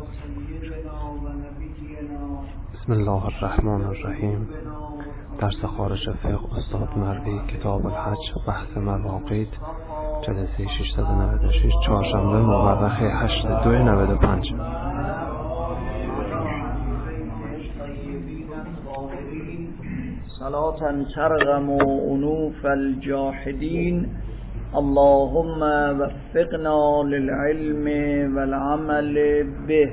بسم الله الرحمن الرحیم. درس خارج فقه استاد مروی، کتاب الحج، بحث مواقیت، جلسه 696، چهارشنبه مورخ 8295. صلاة ترغم انوف الجاحدین اللهم وفقنا للعلم والعمل به.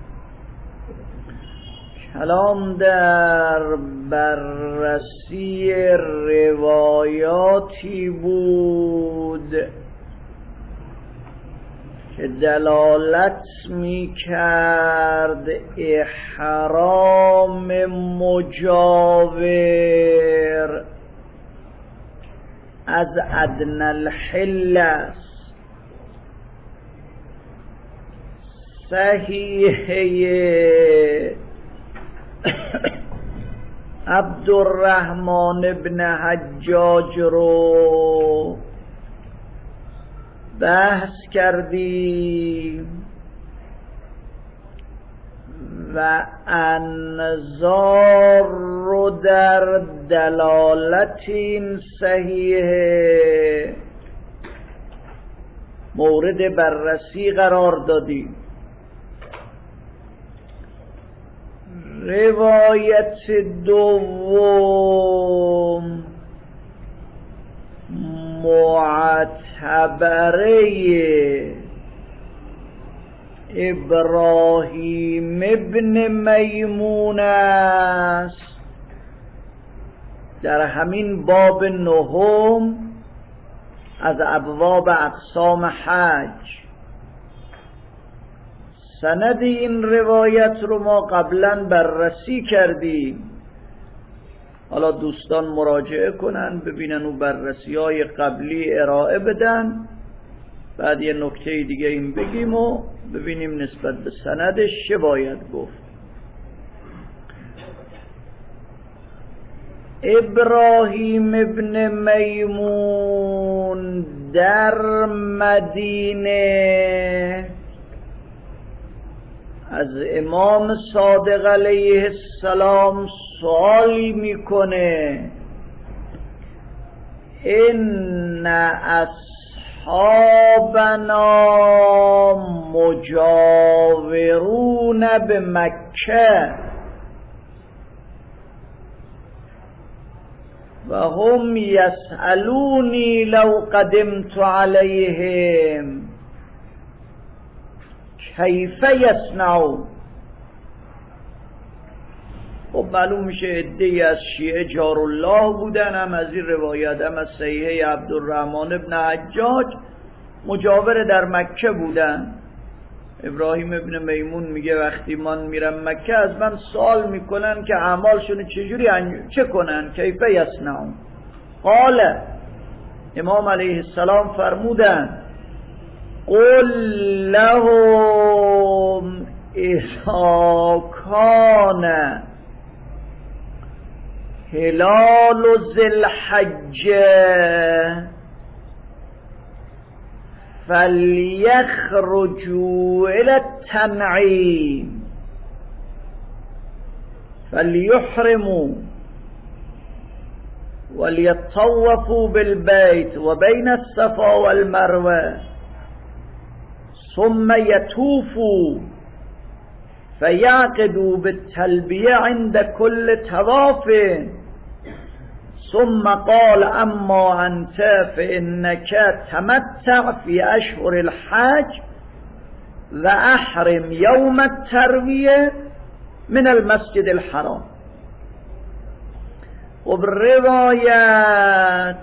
کلام در بررسی روایاتی بود که دلالت می کرد احرام مجاور از ادنی الحل است. صحیح عبدالرحمن ابن حجاج رو بحث کردیم و انظار رو در دلالت این صحیح مورد بررسی قرار دادیم. روایت دوم معتبره ابراهیم ابن میمون است در همین باب نهم از ابواب اقسام حج. سند این روایت رو ما قبلا بررسی کردیم. حالا دوستان مراجعه کنن ببینن و بررسی های قبلی ارائه بدن، بعد یه نکته دیگه این بگیم و ببینیم نسبت به سندش چه باید گفت. ابراهیم ابن میمون در مدینه از امام صادق علیه السلام سوال میکنه ان اصحابنا مجاورون به مکه و هم یسألونی لو قدمت علیهم کیف یصنعون. خب معلوم میشه عده‌ای از شیعه جارالله بودن، هم از این روایت هم از صحیح عبدالرحمن ابن حجاج مجاور در مکه بودن. ابراهیم ابن میمون میگه وقتی من میرم مکه از من سوال میکنن که اعمالشون چجوری چه کنن، کیف یصنعون. قال امام علیه السلام فرمودن قل لهم اذا کان هلال ذی الحجة فلیخرجوا الی التنعیم فلیحرموا ولیطوفوا بالبیت و بین الصفا والمروه ثم يطوفوا فيعقدوا بالتلبية عند كل طواف ثم قال اما انت فانك تمتع في اشهر الحج واحرم يوم التروية من المسجد الحرام. و روایت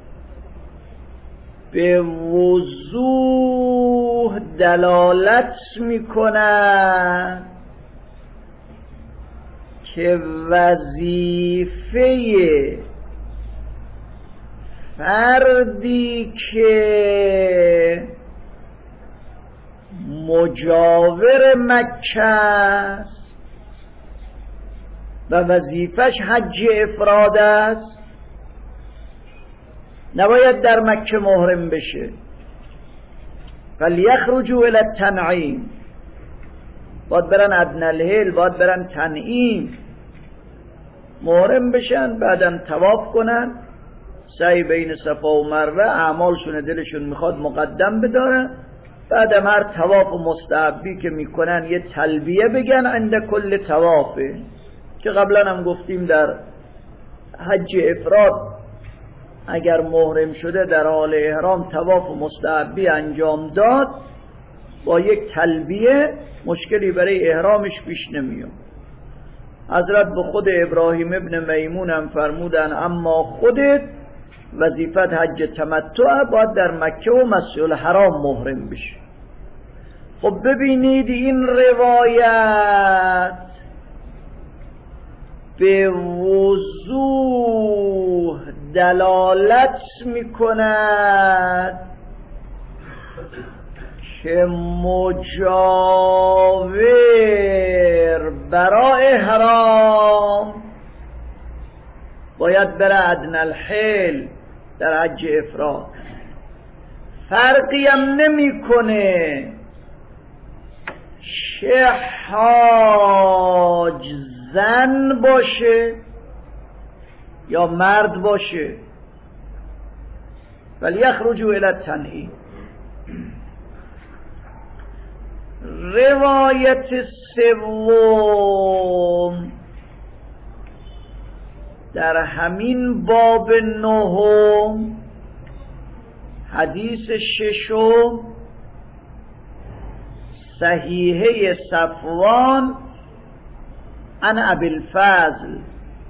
به وضوح دلالت میکنه که وظیفه فردی که مجاور مکه است و وظیفش حج افراد است نباید در مکه محرم بشه. فلیخرجوا الی التنعیم، باید برن ادنی الحل، باید برن تنعیم محرم بشن، بعدم طواف کنن، سعی بین صفا و مروه، اعمالشون دلشون میخواد مقدم بدارن، بعدم هر طواف و مستحبی که میکنن یه تلبیه بگن عند کل طوافه، که قبلا هم گفتیم در حج افراد اگر محرم شده در حال احرام طواف و مستحبی انجام داد، با یک تلبیه مشکلی برای احرامش پیش نمیاد. حضرت به خود ابراهیم ابن میمون هم فرمودن اما خودت وظیفت حج تمتع، باید در مکه و مسجد الحرام محرم بشی. خب ببینید این روایت به وضوح دلالت میکند که مجاور برای احرام باید بره ادنی الحل در حج افراد. فرقی هم نمیکنه چه حاج زن باشه یا مرد باشه، ولی یخرجوا الی التنعیم. روایت سوم در همین باب نهم، حدیث ششم، صحیحه صفوان عن ابی الفضل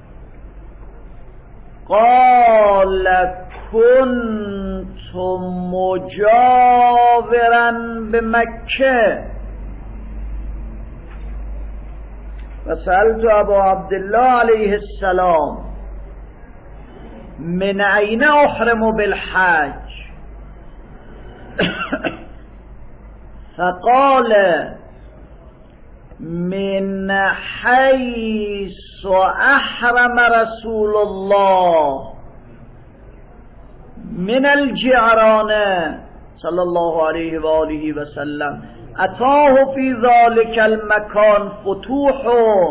قال كنت مجاورا بمکه فسألت ابا عبدالله علیه السلام من أين أحرم بالحج فقال من حيث أحرم رسول الله من الجعرانة صلى الله عليه وآله وسلم أتاه في ذلك المكان فتوح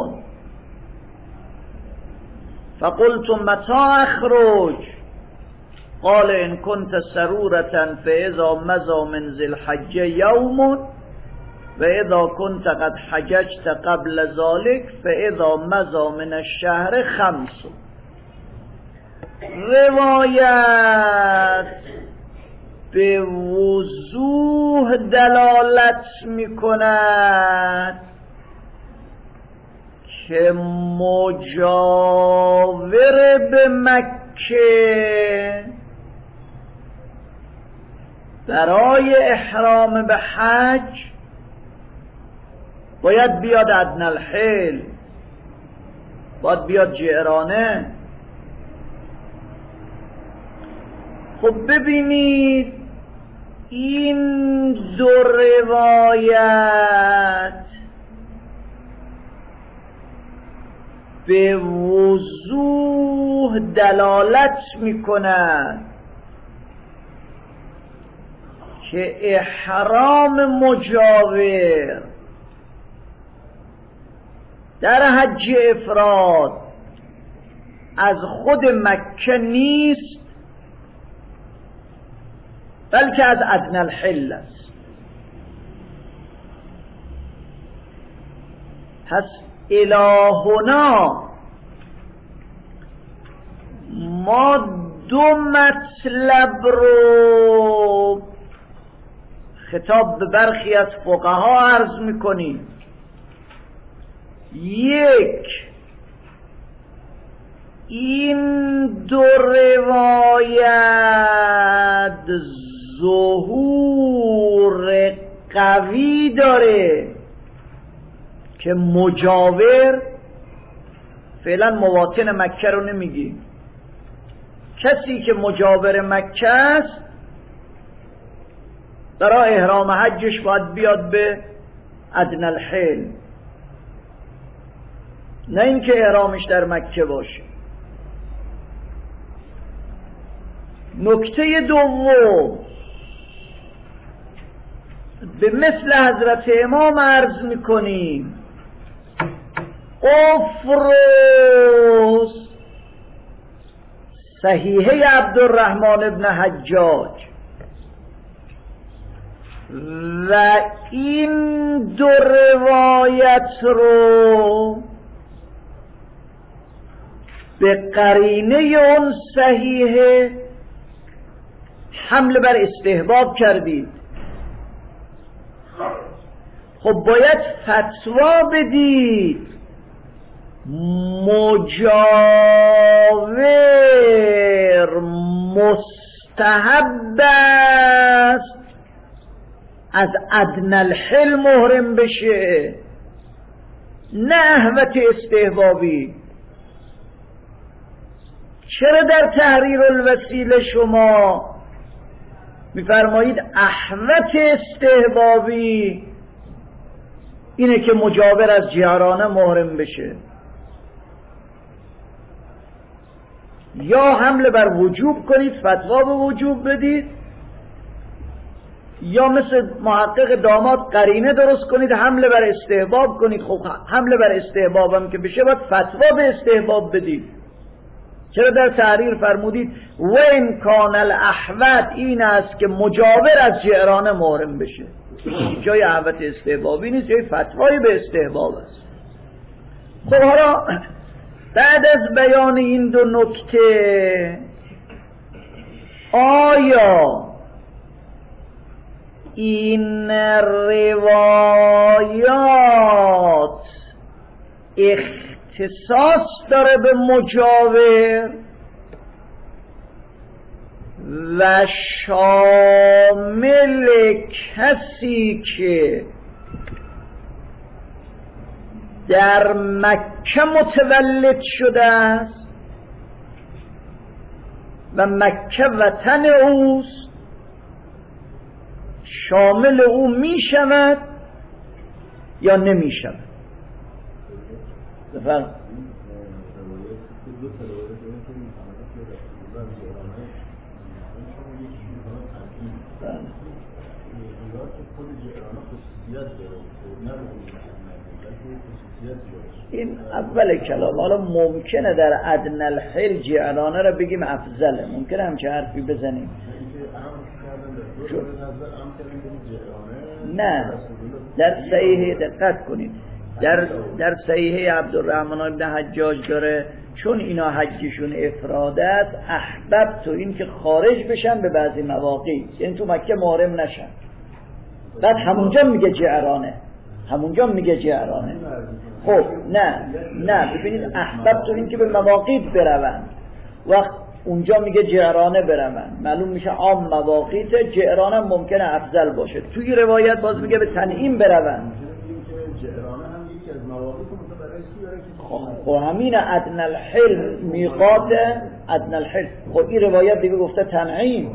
فقلت متى أخرج قال إن كنت سرورة فإذا مضى من ذي الحج يوم وإذا كنت قد حججت قبل ذلك فإذا مضى من الشهر 5. روایت به وضوح دلالت میکند که مجاور به مکه برای احرام به حج باید بیاد ادنی الحل، باید بیاد جعرانه. خب ببینید این دو روایت به وضوح دلالت میکنند که احرام مجاور در حج افراد از خود مکه نیست، بلکه از ادنی الحل است. پس الهنا ما دو مطلب رو خطاب به برخی از فقها عرض میکنیم. یک، این دو روایت ظهور قوی داره که مجاور، فعلا مواطن مکه رو نمیگیم، کسی که مجاور مکه است برای احرام حجش باید بیاد به ادنی الحل، نه اینکه احرامش در مکه باشه. نکته دوم، به مثل حضرت امام عرض میکنیم افروز صحیحه عبدالرحمن ابن حجاج و این دو روایت رو به قرینه اون صحیحه حمل بر استحباب کردید. خب باید فتوا بدید مجاور مستحب است از ادنی الحل محرم بشه، نه اهوت استحبابی. چرا در تحریر الوسیله شما میفرمایید اهوت استحبابی اینه که مجاور از جعرانه محرم بشه؟ یا حمله بر وجوب کنید، فتوا به وجوب بدید، یا مثل محقق داماد قرینه درست کنید حمله بر استحباب کنید. خب حمله بر استحباب هم که بشه باید فتوا به استحباب بدید. چرا در تحریر فرمودید و ان کان الاحوت این است که مجاور از جعرانه محرم بشه؟ جای احوت استحبابی نیست، جای فتوای به استحباب است. خب حالا بعد از بیان این دو نکته آیا این روایات اختصاص داره به مجاور و شامل کسی که در مکه متولد شده است و مکه وطن اوست، شامل او می شود یا نمی شود؟ بفرمایید. این اول کلام. حالا ممکنه در ادنی الحل جعرانه را بگیم افضله، ممکنه همچه حرفی بزنیم. نه، در صحیحه دقت کنید، در صحیحه عبدالرحمن ابن حجاج داره چون اینا حجشون افراد است، احبب تو این که خارج بشن به بعضی مواقع، یعنی تو مکه محرم نشن. بعد همونجا میگه جعرانه. خب نه ببینید احبب تو این که به مواقیت برون، وقت اونجا میگه جعرانه برون، معلوم میشه عام مواقیت. جعرانه ممکنه افضل باشه. توی روایت باز میگه به تنعیم برون. خب همین ادنی الحل میقات ادنی الحل. خب این روایت دیگه گفته تنعیم،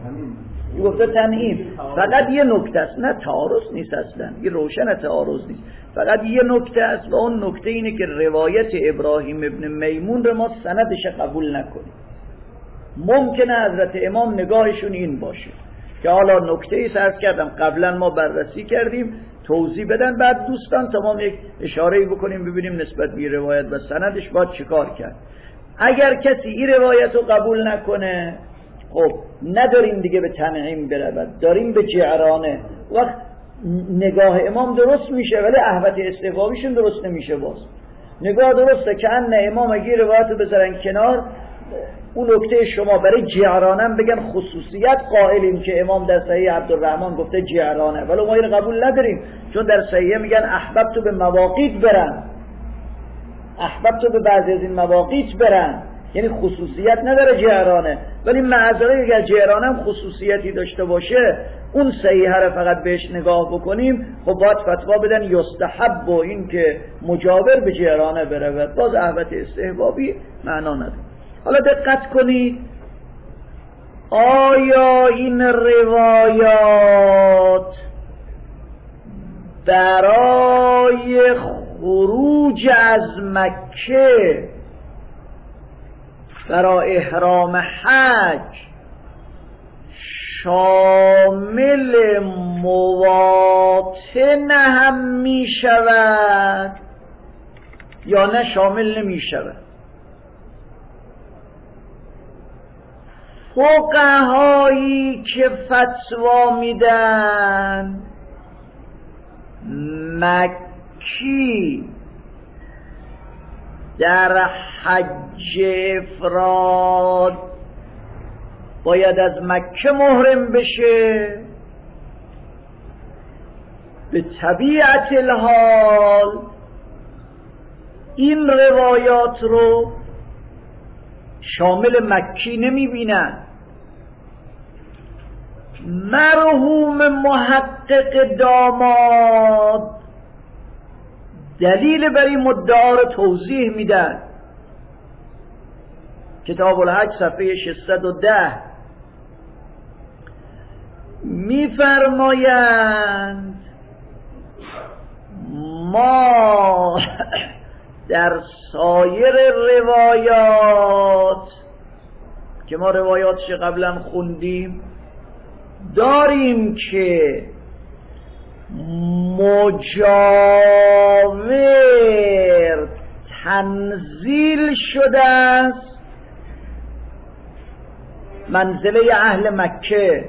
فقط یه نکته است، نه تعارض نیست اصلا، این روشن تعارض نیست، فقط یه نکته است و اون نکته اینه که روایت ابراهیم ابن میمون رو ما سندش قبول نکنیم. ممکنه حضرت امام نگاهشون این باشه که حالا نکته ای عرض کردم قبلا ما بررسی کردیم، توضیح بدن، بعد دوستان تمام یک اشاره‌ای بکنیم ببینیم نسبت به روایت و سندش باید چیکار کرد. اگر کسی این روایت رو قبول نکنه، خب نداریم دیگه به تنعیم برود، داریم به جعرانه. وقت نگاه امام درست میشه ولی احوت استحبابیشون درست نمیشه. باز نگاه درسته که ان امام اگه روایت رو بذارن کنار، اون نکته شما برای جعرانه بگن خصوصیت قائلیم که امام در صحیح عبدالرحمن گفته جعرانه، ولی ما این قبول نداریم چون در صحیح میگن احبب تو به مواقیت برن، احبب تو به بعضی از این مواقیت برن، یعنی خصوصیت نداره جعرانه. ولی معذره اگر جعرانه هم خصوصیتی داشته باشه، اون صحیحه رو فقط بهش نگاه بکنیم، خب باید فتوا بدن یستحب و این که مجاور به جعرانه برود، باز احوت استحبابی معنا نداره. حالا دقت کنید، آیا این روایات برای خروج از مکه برای احرام حج شامل مواطن هم می شود یا نه شامل نمی شود. فقهایی که فتوا میدن مکی در حج افراد باید از مکه محرم بشه، به طبیعت الحال این روایات رو شامل مکی نمی بینن. مرحوم محقق داماد دلیل بر این مدعا رو توضیح میدن. کتاب الحج صفحه 610 میفرمایند ما در سایر روایات که ما روایاتش قبلا خوندیم داریم که مجاور تنزیل شده است منزله اهل مکه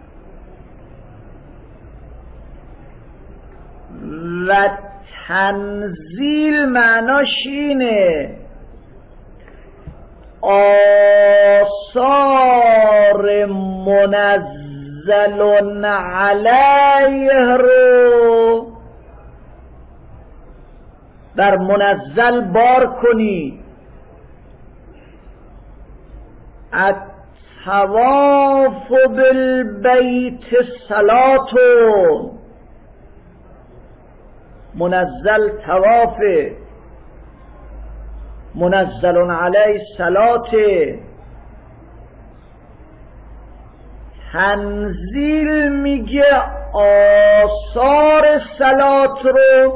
و تنزیل معناش اینه آثار منزل علیه رو بر منزل بار کنی. الطواف بالبیت صلاة، منزل طواف، منزل علیه صلاة. تنزیل میگه آثار صلات رو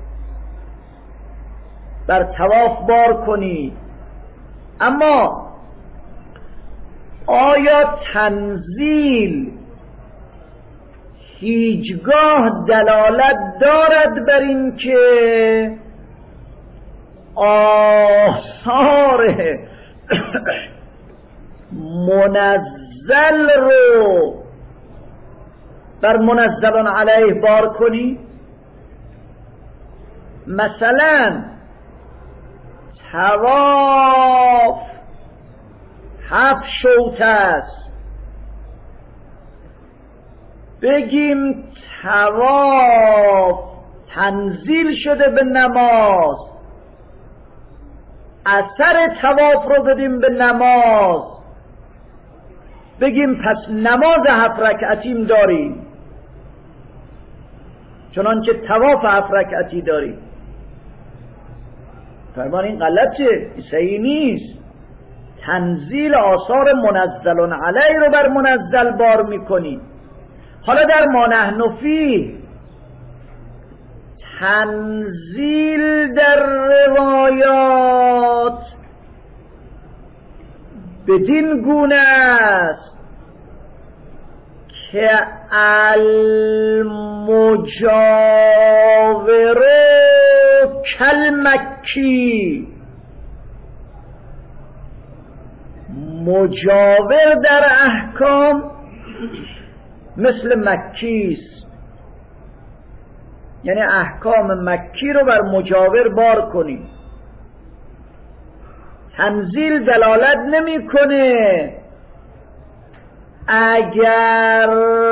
بر طواف بار کنی. اما آیا تنزیل هیچگاه دلالت دارد بر این که آثار منزل رو بر منزل علیه بار کنی؟ مثلا طواف 7 شوط است، بگیم طواف تنزیل شده به نماز، اثر طواف رو بدیم به نماز، بگیم پس نماز 7 رکعتیم داریم چنانچه طواف 7 رکعتی داریم. فرمان این غلطه، این صحیح نیست. تنزیل آثار منزل علیه رو بر منزل بار میکنی. حالا در ما نحن فیه تنزیل در روایات بدین گونه است که المجاور کالمکی، مجاور در احکام مثل مکی است، یعنی احکام مکی رو بر مجاور بار کنیم. تنزیل دلالت نمیکنه اگر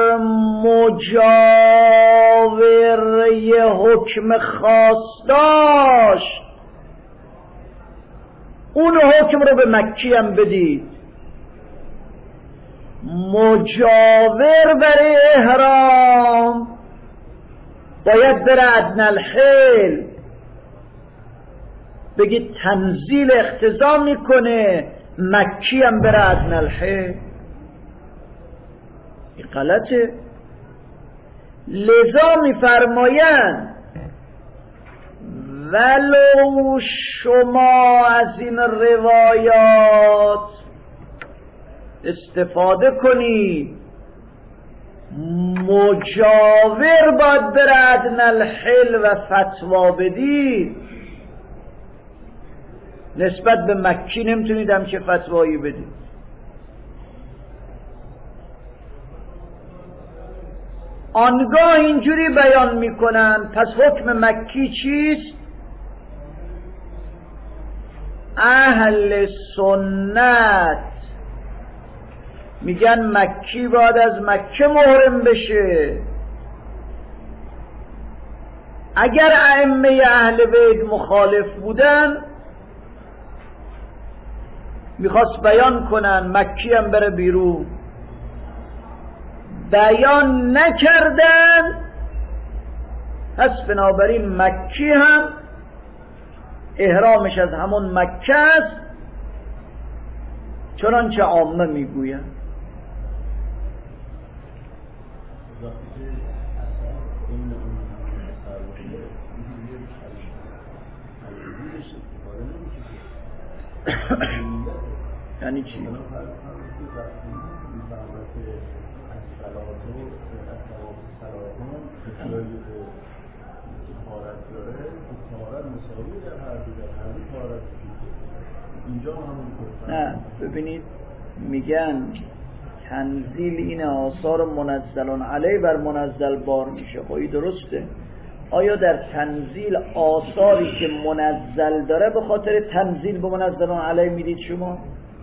مجاور یه حکم خاص داشت اون حکم رو به مکی هم بدید. مجاور برای احرام باید بره ادنی الحیل، بگید تنزیل اقتضا میکنه مکی هم بره ادنی الحیل. این غلطه. لذا میفرمایند ولو شما از این روایات استفاده کنید مجاور باید بره ادنی الحل و فتوا بدید. نسبت به مکی نمیتونید همچه فتوایی بدید. آنگاه اینجوری بیان میکنن پس حکم مکی چیست؟ اهل سنت میگن مکی باید از مکه محرم بشه. اگر ائمه اهل بیت مخالف بودن میخواست بیان کنن مکی هم بره بیرون، بیان نکردن، پس بنابراین مکی هم احرامش از همون مکه است چنانچه عامه میگوین. یعنی چی؟ نه ببینید میگن تنزیل این آثار منزل علیه بر منزل بار میشه. خواهی درسته؟ آیا در تنزیل آثاری که منزل داره به خاطر تنزیل به منزل علیه میدید شما؟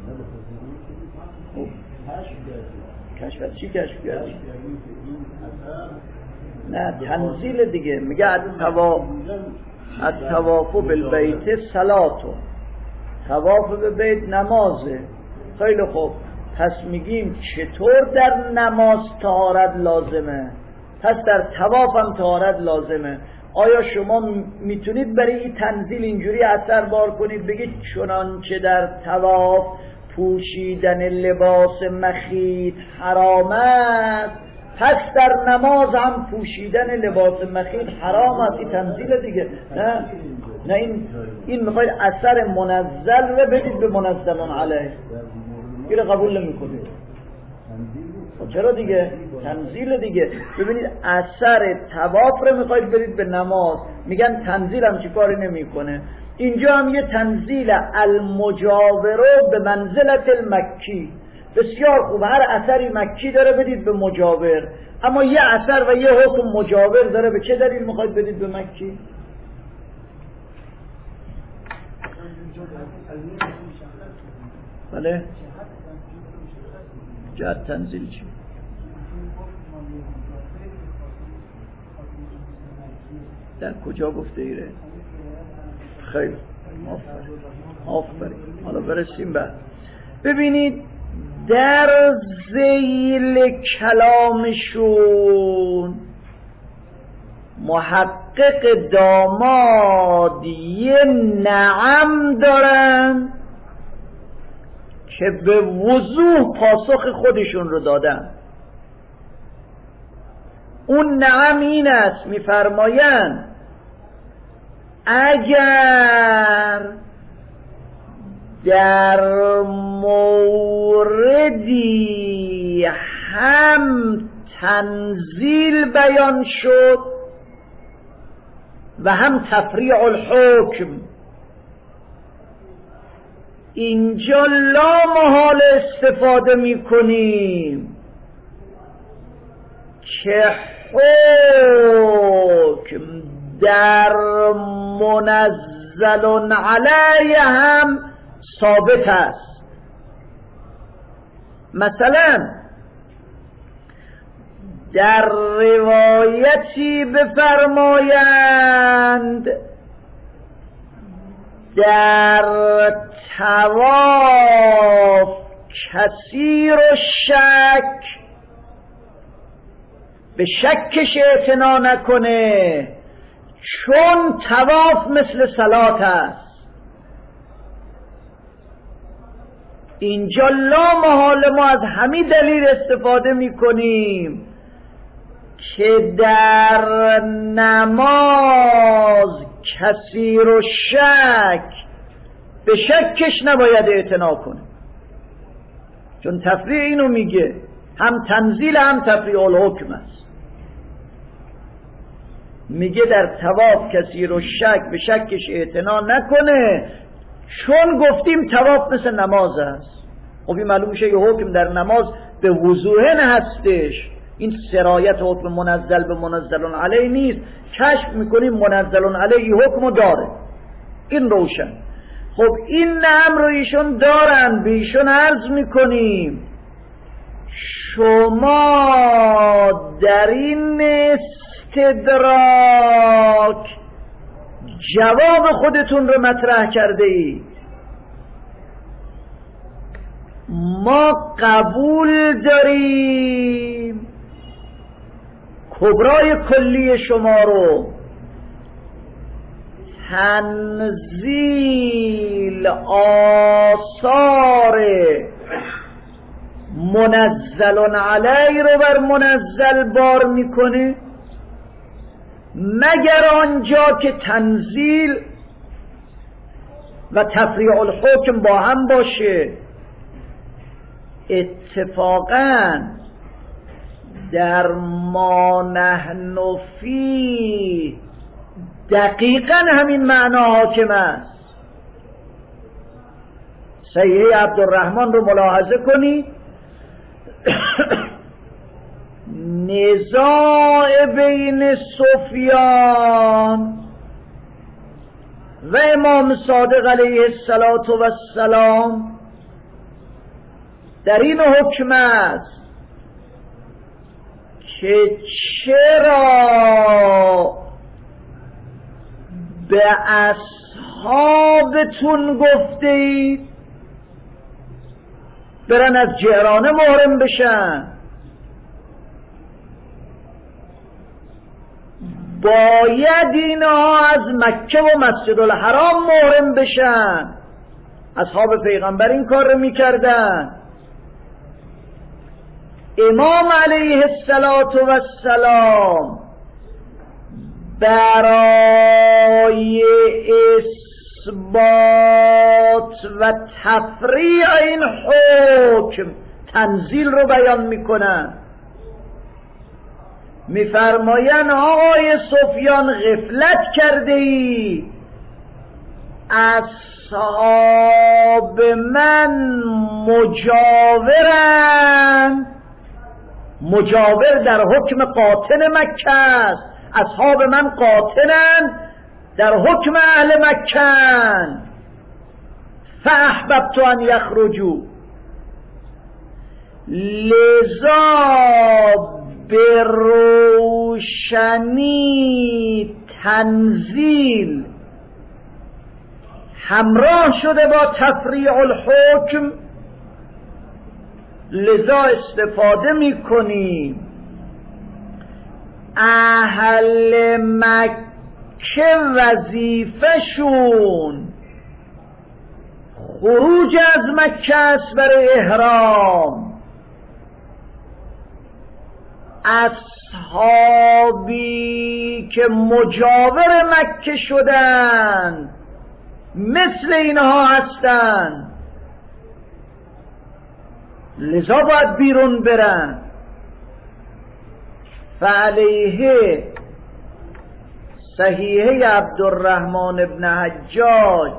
کشف چی کشف کردی؟ نه تنزیل دیگه. میگه الطواف بالبیت صلاتو، طواف به بیت نمازه. خیلی خوب، پس میگیم چطور در نماز طهارت لازمه، پس در طواف هم طهارت لازمه. آیا شما میتونید برای این تنزیل اینجوری اثر بار کنید بگید چنانچه در طواف پوشیدن لباس مخیط حرام است پس در نماز هم پوشیدن لباس مخیط حرام است؟ این تنزیل دیگه. نه این میخواید اثر منزل رو بدید به منزل علیه، این قبول نمی کنید. چرا دیگه؟ تنزیل دیگه. ببینید اثر طواف رو میخواید برید به نماز، میگن تنزیل هم چی کاری نمی کنه. اینجا هم یه تنزیل المجاورو به منزلت المکی. بسیار خوب، هر اثری مکی داره بدید به مجاور، اما یه اثر و یه حکم مجاور داره، به چه دلیل میخواید بدید به مکی؟ بله؟ جهت تنزیل چی؟ در کجا گفته ایره؟ خیلی آفرین. حالا برسیم بعد. ببینید در ذیل کلامشون محقق داماد یه نعم دارن که به وضوح پاسخ خودشون رو دادن. اون نعم این است، میفرمایند اگر در موردی هم تنزیل بیان شد و هم تفریع الحکم، اینجا لا محال استفاده میکنیم که حکم در منزل علیه هم ثابت است. مثلا در روایتی بفرمایند در طواف کثیر و شک، به شکش اعتنا نکنه چون طواف مثل صلات است. اینجا لا محال ما از همین دلیل استفاده میکنیم که در نماز کثیر و شک، به شکش نباید اعتنا کنه، چون تفریع اینو میگه هم تنزیل هم تفریع الحکم است. میگه در طواف کسی رو به شکش اعتنا نکنه، چون گفتیم طواف مثل نماز است. خب این معلوم میشه یه حکم در نماز به وضوح هستش، این سرایت حکم منزل به منزل علیه نیست. کشف میکنیم منزل علیه حکم داره، این روشن. خب این نعم رو ایشون دارن، به ایشون عرض میکنیم شما در این استدراک جواب خودتون رو مطرح کرده اید. ما قبول داریم کبرای کلی شما رو، تنزیل آثار منزل علی رو بر منزل بار میکنه، مگر آنجا که تنزیل و تفریع الحکم با هم باشه. اتفاقاً در ما نحن فی دقیقاً همین معنا حاکم است. صحیح عبدالرحمن رو ملاحظه کنید، نزاع بین سفیان و امام صادق علیه السلام در این حکم است که چرا به اصحابتون گفته اید برن از جعرانه محرم بشن؟ باید اینها از مکه و مسجد الحرام محرم بشن. اصحاب پیغمبر این کار رو میکردن. امام علیه السلام برای اثبات و تفریع این حکم تنزیل رو بیان میکنن. میفرماین آقای سفیان غفلت کرده ای، اصحاب من مجاورن. مجاور در حکم قاطن مکه است، اصحاب من قاطنن در حکم اهل مکن. فاحببت ان یخرجوا، لذا به روشنی تنزیل همراه شده با تفریع الحکم، لذا استفاده میکنیم. اهل مکه وظیفه‌شون خروج از مکه است برای احرام. اصحابی که مجاور مکه شدن مثل اینها هستند، لذا باید بیرون برن. فعلیه صحیحه عبدالرحمن ابن حجاج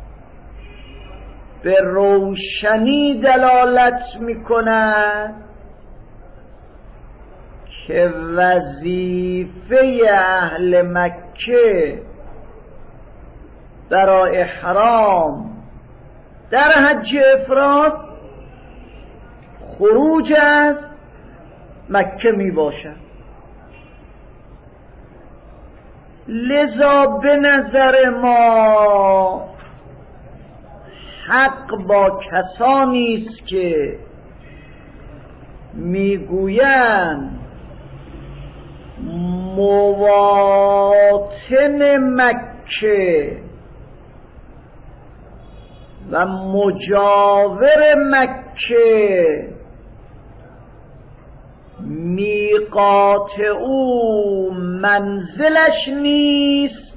به روشنی دلالت میکند که وظیفه اهل مکه برای احرام در حج افراد خروج از مکه می باشد. لذا به نظر ما حق با کسانی است که میگویند مواطن مکه و مجاور مکه میقات او منزلش نیست،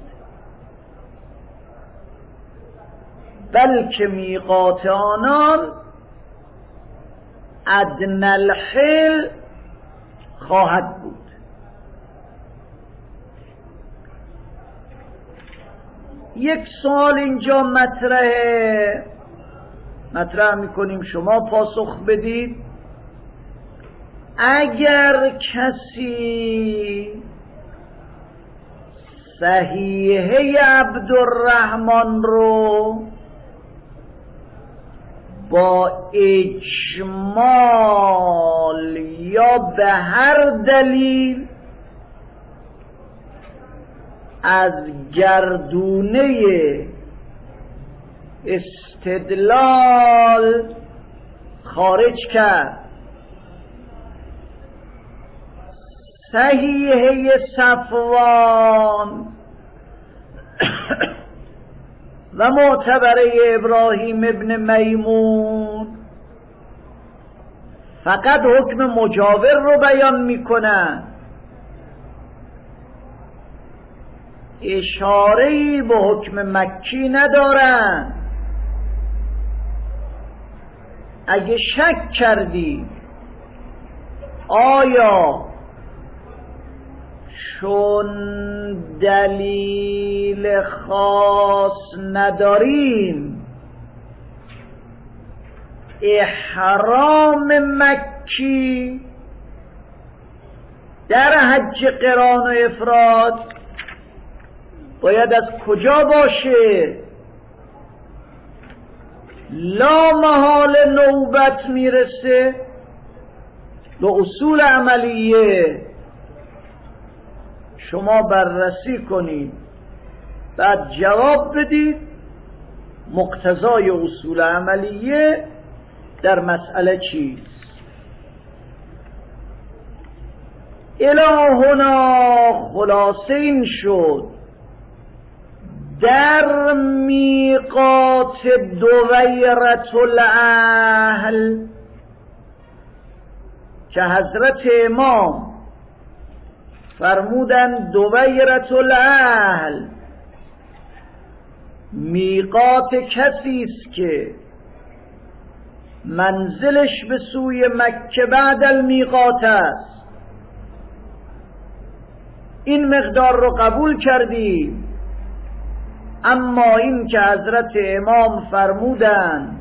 بلکه میقات آنان ادنی الحل خواهد بود. یک سوال اینجا مطرح میکنیم، شما پاسخ بدید. اگر کسی صحیحه عبدالرحمن رو با اجمال یا به هر دلیل از گردونه استدلال خارج کرد، صحیحه صفوان و معتبره ابراهیم ابن میمون فقط حکم مجاور رو بیان میکنن، اشاره‌ای به حکم مکی ندارن. اگه شک کردی آیا چون دلیل خاص نداریم احرام مکی در حج قران و افراد باید از کجا باشه؟ لا محال نوبت میرسه به اصول عملیه، شما بررسی کنید بعد جواب بدید مقتضای اصول عملیه در مسئله چیست. الهنا خلاصه این شد در میقات دویرة الاهل که حضرت امام فرمودن دویرة الاهل میقات کسی است که منزلش به سوی مکه بعد المیقات است. این مقدار رو قبول کردیم، اما این که حضرت امام فرمودن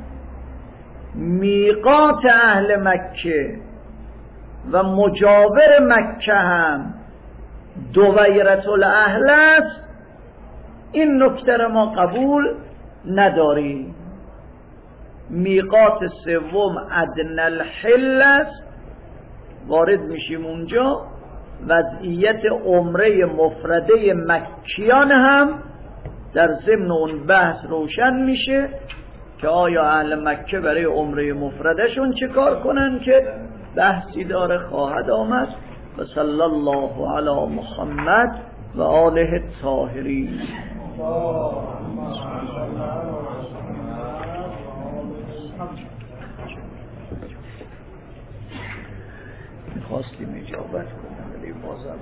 میقات اهل مکه و مجاور مکه هم دویرة الاهل است، این نکته را ما قبول نداریم. میقات سوم ادنی الحل است، وارد میشیم اونجا. وضعیت عمره مفرده مکیان هم در ضمن اون بحث روشن میشه که آیا اهل مکه برای عمره مفردشون چه کار کنن که بحثی داره خواهد آمد. و صلی الله علی محمد و آله الطاهرین. میخواستیم اجابت کنم ولی بازم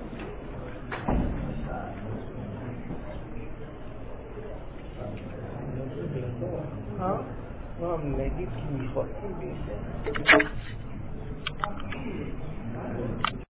ما هم نگید که میخواستیم